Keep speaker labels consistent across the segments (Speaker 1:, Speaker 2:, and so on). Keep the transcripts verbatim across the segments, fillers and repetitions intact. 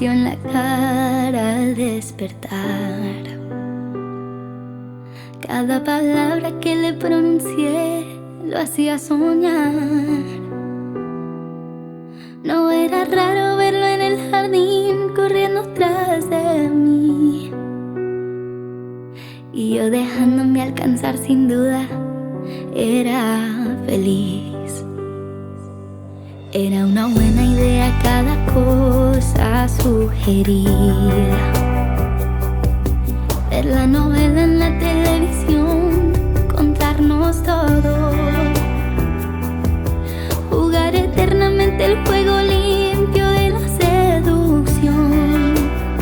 Speaker 1: acarició en la cara al despertar. Cada palabra que le pronuncié lo hacía soñar. No era raro verlo en el jardín corriendo tras de mí, y yo dejándome alcanzar sin duda era feliz. Era una buena idea cada cosa sugerida. Ver la novela en la televisión, contarnos todo, jugar eternamente el juego limpio de la seducción,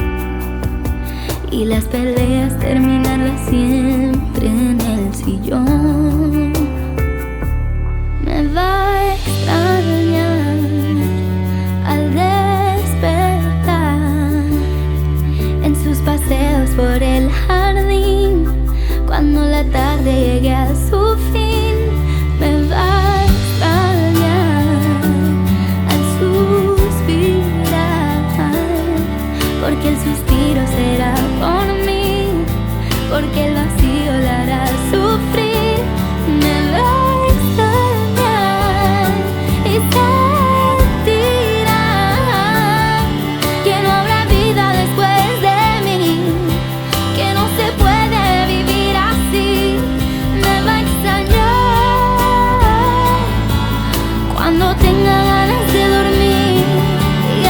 Speaker 1: y las peleas terminarlas siempre en el sillón. Me va a extrañar al despertar en sus paseos por el jardín, cuando la tarde llegue a su fin. Me va a extrañar al suspirar, porque el suspiro será por mí, porque el vacío la hará sufrir. Me va a extrañar y sentirá que no habrá vida después de mí, que no se puede vivir así. Me va a extrañar cuando tenga ganas de dormir y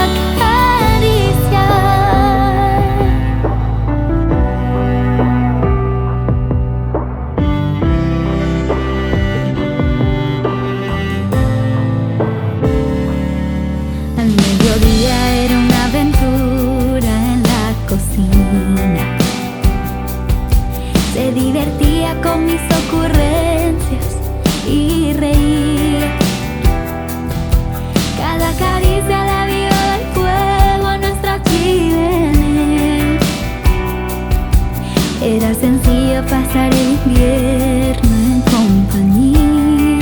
Speaker 1: acariciar. Al mediodía era una aventura en la cocina. Se divertía con mis ocurrencias y reía. Cada caricia la vio del fuego a nuestra chimenea. Era sencillo pasar el invierno en compañía.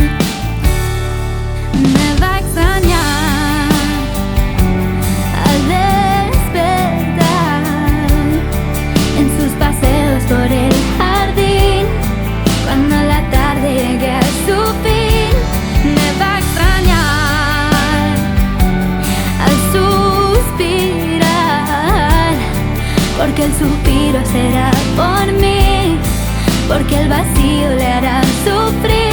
Speaker 1: Me va a extrañar al despertar en sus paseos por el jardín, cuando la tarde llegue a su fin. Me va a extrañar al suspirar, porque el suspiro será por mí, porque el vacío le hará sufrir.